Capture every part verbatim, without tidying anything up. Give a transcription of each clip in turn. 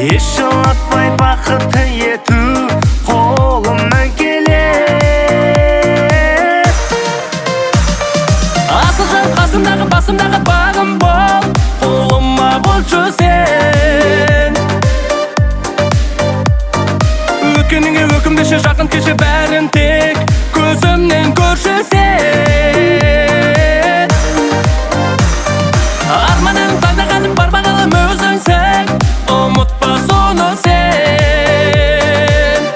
еш жылатпай бақытты ету қолымнан келер. Асыл жан қасымдағы басымдағы бағым бол, қолыма қойшы сен. Өткеніңе өкінбеші, жақын кеше бәрін тек көзімнен көрші сен. Арманым таңдағаным бар бағалым өзіңсің, ұмытпа соны сен.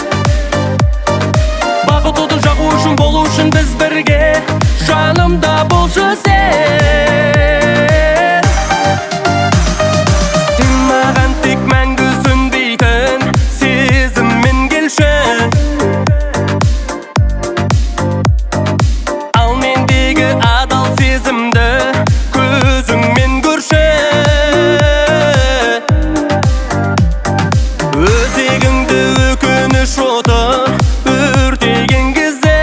Бақыт оты жағу үшін, болу үшін біз бірге, жанымда болшы сен. Сен маған тек мәңгі сөнбейтін сезіммен келші, ал мендегі адал сезімді көзіңмен көрші. Өзегіңді өкініш оты өртеген кезде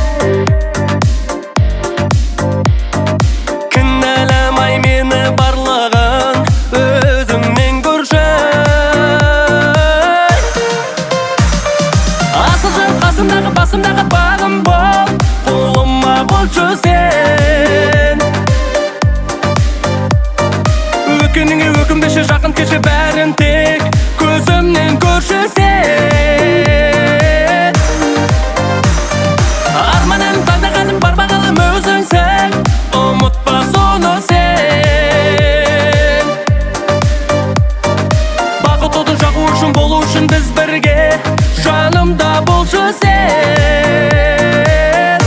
кінәламай мені, барлығын өзіңнен көрші. Асыл жан қасымдағы басымдағы бағым бол, қолыма қойшы сен. Өткеніңе өкінбеші, жақын кеше бәрін тек көзімнен көрші сен. Арманым таңдағаным бар бағалым өзіңсің, ұмытпа соны сен. Бақыт оты жағу үшін, болу үшін біз бірге, жанымда болшы сен.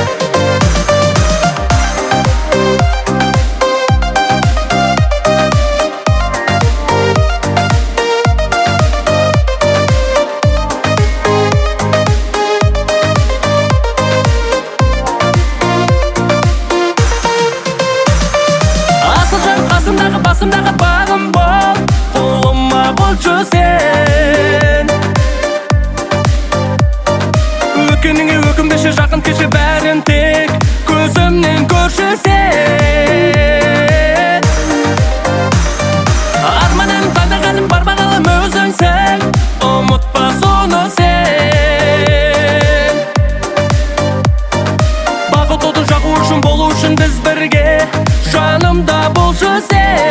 Асыл жан қасымдағы басымдағы бағым бол, қолыма қойшы сен. Өткеніңе өкінбеші, жақын кеше бәрін тек көзімнен көрші сен. Арманым таңдағаным бар бағалым өзіңсің, ұмытпа соны сен. Бақыт оты жағу үшін, болу үшін біз бірге, жанымда болшы сен.